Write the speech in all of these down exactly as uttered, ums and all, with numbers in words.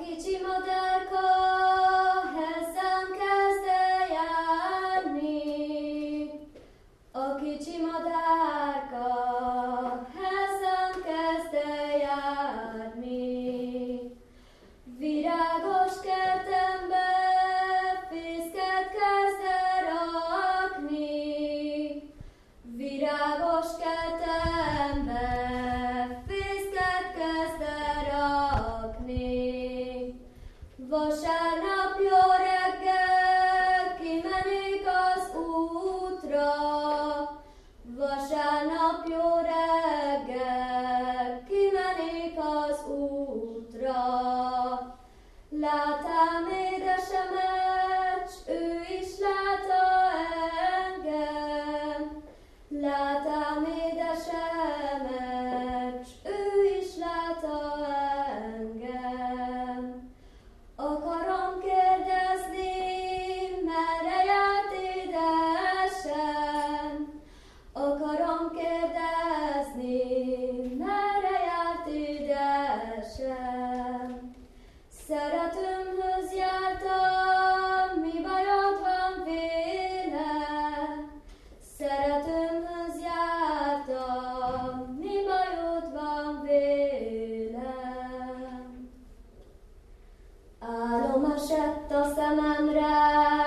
kicsi madárka hessen kezd el járni. A kicsi madárka hessen kezd el járni. Virágos kertembe fészket kezd el rakni. Virágos kertembe fészket kezd el rakni. Vasárnap jó reggel kimenik az útra. Vasárnap jó reggel kimenik az útra. Látám édesemet, s ő is látta engem. Látám édesemet, s ő is látta engem. Akarom kérdezni, merre járt édesem. Akarom kérdezni, merre járt édesem. Szeretőmhöz jártam, mi bajod van vélem? Szeretőmhöz jártam, mi bajod van vélem? Álom esett a szememre,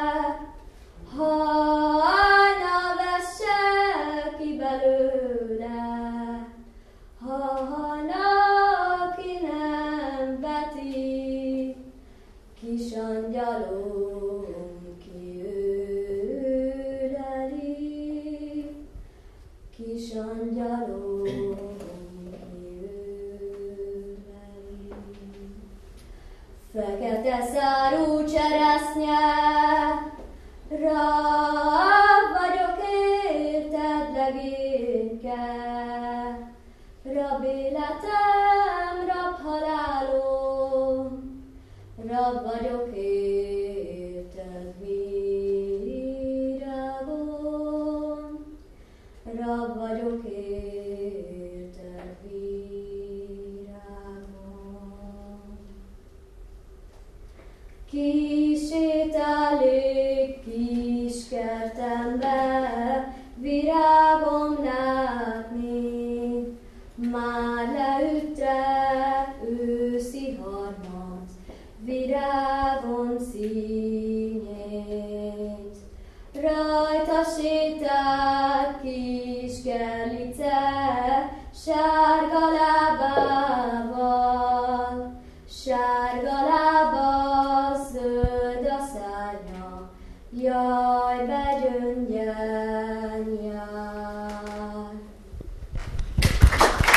hajna vesse ki belőle. Hajna ki nem veti, kis angyalom kiöleli. Kis angyalom kiöleli. Fekete szárú cseresznye, rá vagyok érted legényke. Rab életem, rab halálom, rab vagyok érted virágom. Rab vagyok érted virágom. Kisétálik kis kertembe, virágom látni. Már leütte őszi harmat, virágom színét. Rajta sétál kis gerlice, sárga lábával. Sárga lába, zöld a szárnya, jaj, be